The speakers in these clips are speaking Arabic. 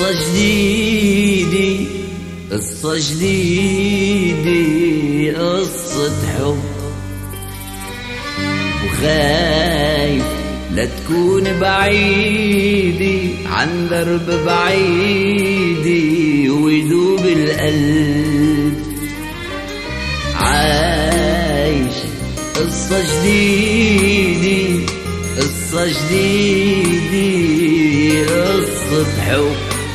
قصة جديدة قصة جديدة قصة حب، وخايف لا تكون بعيدة عن درب بعيدة ويدوب القلب. عايش قصة جديدة قصة جديدة قصة حب،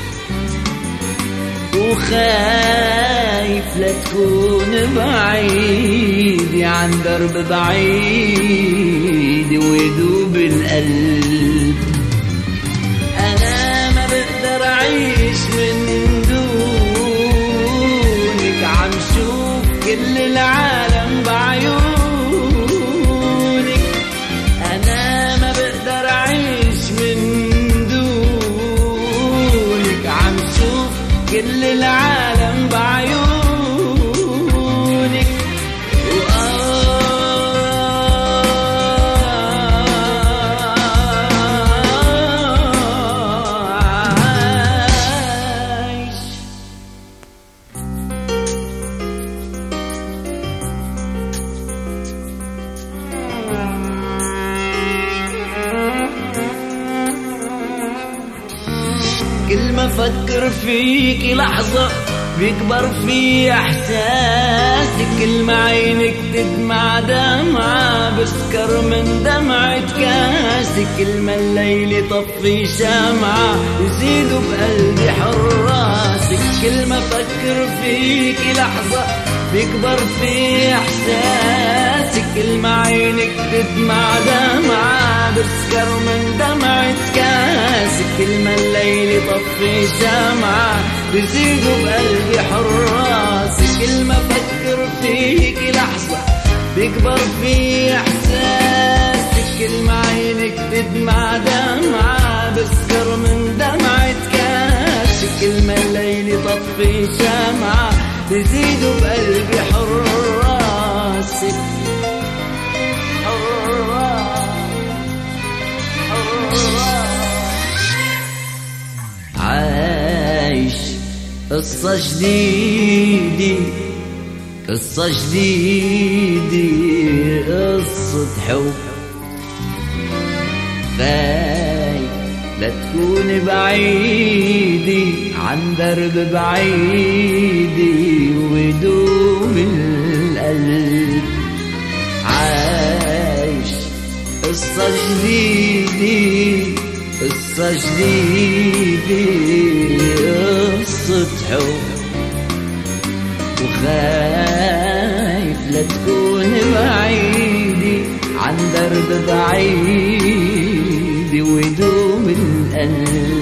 وخايف لا تكون بعيدة عن درب بعيد ويدوب القلب. أنا ما بقدر أعيش من دونك، عم شوف كل العالم بعيونك. أنا ما بقدر أعيش من دونك، عم شوف كل العالم بعيونك. كل ما افكر فيكي لحظة بيكبر في احساسك، كل ما عينك تدمع دمعة بسكر من دمعة كاسك، كل ما الليل يطفي شمعة يزيدوا بقلبي حراسك. كل ما افكر فيكي لحظة بيكبر في احساسك، كل ما عينك تدمع دمعة بسكر من دمعة كاسك، كل ما الليل يطفي شمعة بيزيدوا بقلبي حراسك. كل ما افكر فيكي لحظة بيكبر في احساسك، كل ما عينك تدمع دمعة بسكر من دمعة كاسك، كل ما الليل يطفي شمعة بيزيدوا بقلبي حراسك. عايش قصة جديدة قصة جديدة قصة حب، خايف لا تكون بعيدة عن درب بعيدة ويدوب القلب. عايش قصة جديدة قصة جديدة قصة حب، وخايف لا تكون بعيدة عن درب بعيد ويدوم القلب.